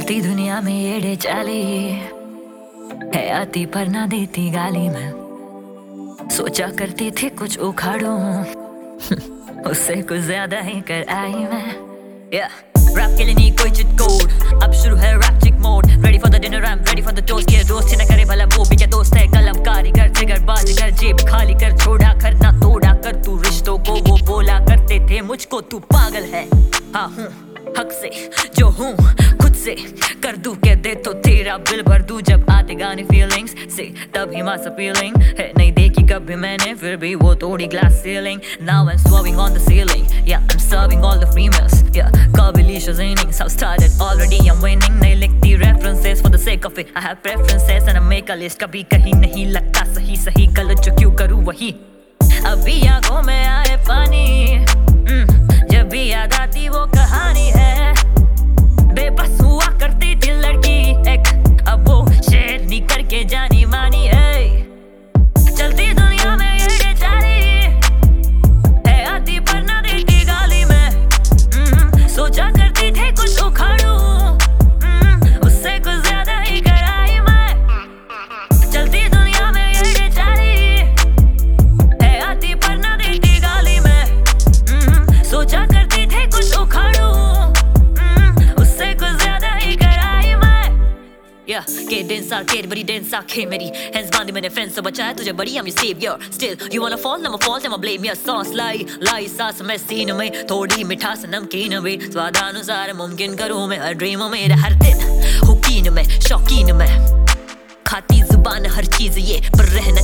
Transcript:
चलती दुनिया में एड़े चाली है, आती पर ना देती गाली में। सोचा करती थी कुछ उखाड़ूं उससे कुछ ज्यादा ही कर आई मैं। रैप के लिए नहीं कोई चिट कोड, अब शुरू है rap chick mode. Ready for the dinner, I am ready for the toast. ये दोस्त न करे भला वो भी क्या दोस्त है। कलम कारीगर जिगर बाजीगर, जेब खाली कर छोड़ा कर ना तोड़ा कर। तू रिश्तों को वो बोला करते थे मुझको तू पागल है। हाँ हूँ हक से जो हूँ खुद से कर दूं के दे तो तेरा बिल भर दूं। जब आते गाने फीलिंग्स से तभी मास अपीलिंग है। नहीं देखी कभी मैंने फिर भी वो तोड़ी glass ceiling. Now I'm swerving on the ceiling, yeah I'm serving all the females, yeah Kabilicious innings, I've started already, I'm winning। नहीं लिखती references for the sake of it, I have preferences and I make a list। कभी कहीं नहीं लगता सही सही, गलत जो क्यों करूँ वही। अभी आंखों में आए पानी, जब भी याद आती वो कहानी है। बेबस हुआ करती थी लड़की एक, अब वो शेरनी करके जानी मानी है। चलती दुनिया में ये बेचारी है, आती पर ना देती गाली में। सोचा करती थी कुछ उखाड़ूं उससे कुछ ज्यादा ही कराई मैं। चलती दुनिया में ये बेचारी है, आती पर ना देती गाली में। सोचा करती थी कुछ उखाड़ूं उससे कुछ ज्यादा ही कराई मैं। के डेंस आर्केड बड़ी डेंस आंखें मेरी, हैंड्स बांधे मैंने फ्रेंड्स से बचाया तुझे बड़ी, I'm your savior still you wanna fall I'm a fault I'm a blame your sauce लाई सास में सीन में थोड़ी मिठास नमकीन में। स्वादानुसार मुमकिन करूँ मैं हर ड्रीम मेरा हर दिन हुकीन में शौकीन में। खाती जुबान हर चीज ये पर रहना